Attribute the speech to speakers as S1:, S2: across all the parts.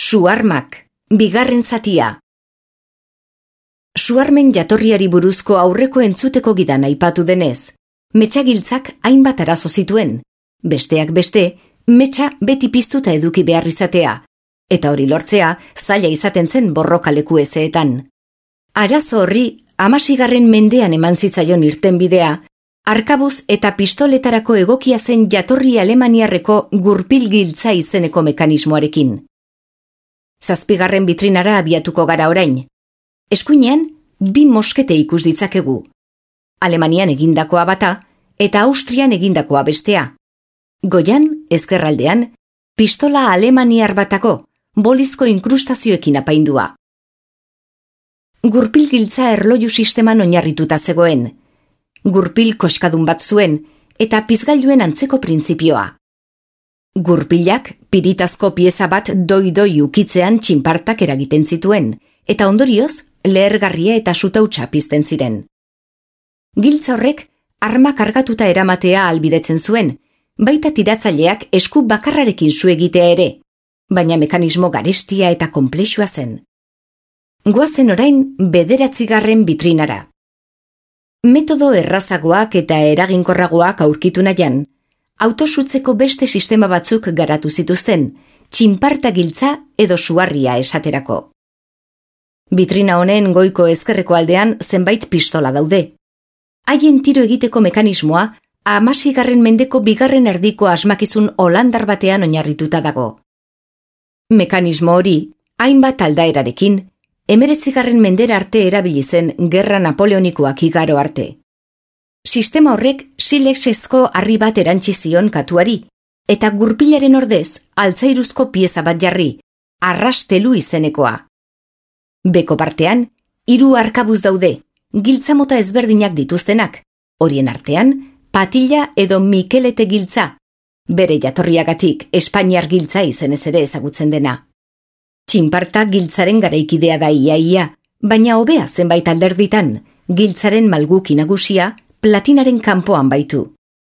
S1: Suarmak, bigarren zatia. Suarmen jatorriari buruzko aurreko entzuteko gidan aipatu denez, metxagiltzak hainbat arazo zituen, besteak beste, metxa beti piztuta eduki behar izatea, eta hori lortzea zaila izaten zen borroka leku ezeetan. Arazo horri 16. mendean eman zitzaion irtenbidea, arkabuz eta pistoletarako egokia zen jatorri alemaniarreko gurpilgiltza izeneko mekanismoarekin. 7. bitrinara abiatuko gara orain. Eskuinean, 2 moskete ikus ditzakegu. Alemanian egindakoa bata eta Austrian egindakoa bestea. Goian, ezkerraldean, pistola alemaniar batako, bolizko inkrustazioekin apaindua. Gurpilgiltza erloju sisteman oinarrituta zegoen. Gurpil koskadun bat zuen eta pizgailuen antzeko printzipioa. Gurpilak piritazko pieza bat doi-doi ukitzean txinpartak eragiten zituen, eta ondorioz, lehergarria eta sutautsa pizten ziren. Giltza horrek arma kargatuta eramatea ahalbidetzen zuen, baita tiratzaileak esku bakarrarekin su egitea ere, baina mekanismo garestia eta konplexua zen. Goazen orain 9. bitrinara. Metodo errazagoak eta eraginkorragoak aurkitu nahian, autosutzeko beste sistema batzuk garatu zituzten, txinparta giltza edo suarria esaterako. Bitrina honen goiko ezkerreko aldean zenbait pistola daude. Haien tiro egiteko mekanismoa 16. mendeko 2. erdiko asmakizun holandar batean oinarrituta dago. Mekanismo hori, hainbat aldaerarekin, 19. mendera arte erabili zen gerra napoleonikoak igaro arte. Sistema horrek silexezko harri bat erantzi zion katuari, eta gurpilaren ordez altzairuzko pieza bat jarri, arrastelu izenekoa. Beko partean, 3 arkabuz daude, giltza mota ezberdinak dituztenak, horien artean, patilla edo mikelete giltza, bere jatorriagatik Espainiar giltza izenez ere ezagutzen dena. Txinparta giltzaren garaikidea da ia, baina hobea zenbait alderditan, giltzaren malguki nagusia platinaren kanpoan baitu.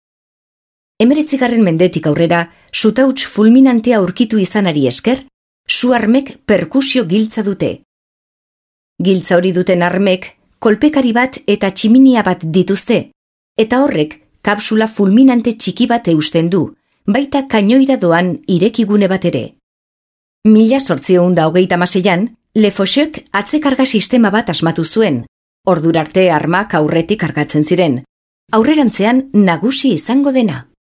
S1: 19. mendetik aurrera, sutauts fulminantea aurkitu izanari esker, suarmek perkusio giltza dute. Giltza hori duten armek, kolpekari bat eta tximinia bat dituzte, eta horrek kapsula fulminante txiki bat eusten du, baita kainoira doan irekigune bat ere. 1826an, Lefauchek atzekarga sistema bat asmatu zuen, ordurarte armak aurretik kargatzen ziren, aurrerantzean nagusi izango dena.